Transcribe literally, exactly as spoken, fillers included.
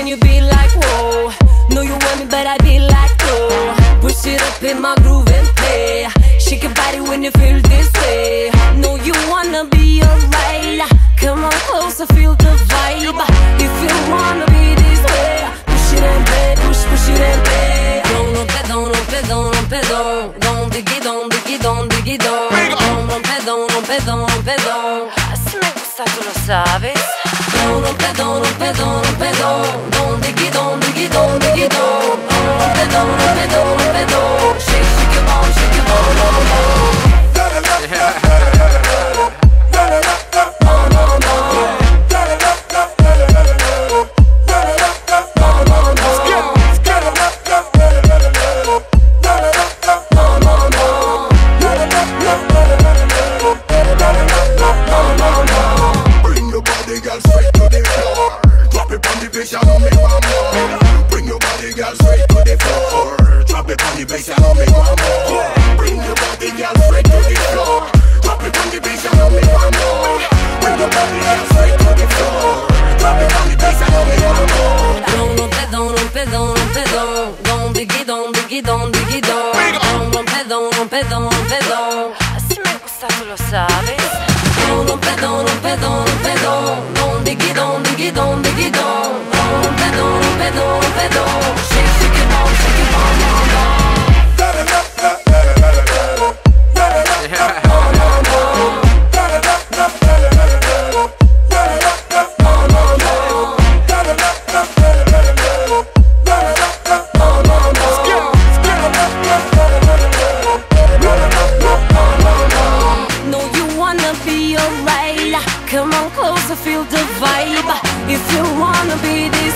you be like, whoa. Know you want me, but I be like, no. Push it up in my groove and play. Shake your body when you feel this way. Know you wanna be alright. Come on closer, feel the vibe. If you wanna be this way, push it and play, push, push it and play. Don't rompe, don't rompe, don't rompe, don't. Don't diggy, don't diggy, don't diggy, don't. Don't rompe, don't rompe, don't rompe, don't. Así me gusta, tú lo sabes. Don't rompe, don't rompe, don't rompe, don't. Don't diggy, don't diggy, don't diggy, don't. Don't rompe, don't rompe, don't rompe, don't. Shake, shake your bum, shake your bum, bum, bum. Come on closer, feel the vibe. If you wanna be this